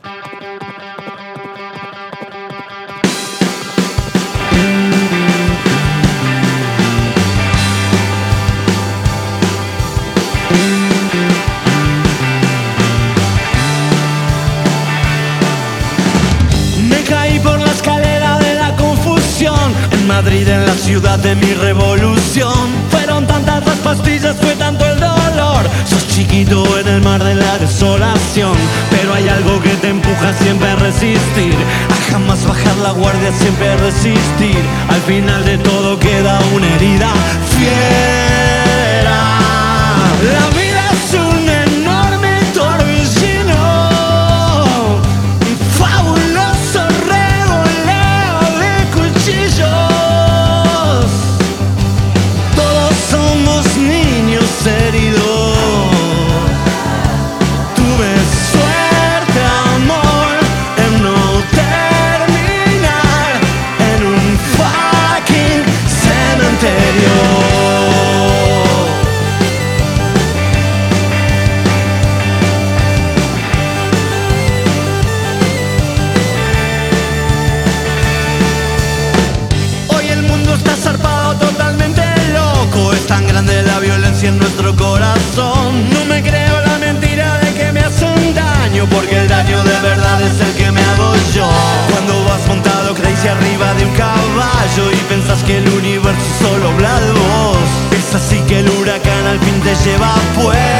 Me caí por la escalera de la confusión en Madrid, en la ciudad de mi revolución. Fueron tantas las pastillas, fue tanto el dolor. Sos chiquito en el mar de la desolación, pero hay algo que te empuja siempre a resistir, a jamás bajar la guardia, siempre a resistir. Al final de todo queda una herida fiera. La vida es un enorme torbellino, un fabuloso revoleo de cuchillos. Todos somos niños heridos. Tuve suerte, amor, en no terminar en un fucking cementerio. Hoy el mundo está zarpado, totalmente loco. Es tan grande la violencia en nuestro corazón. No me creo la mentira de que me hacen daño, porque el daño de verdad es el que me hago yo. Cuando vas montado crazy arriba de un caballo y pensás que el universo solo habla de vos, es así que el huracán al fin te lleva pues.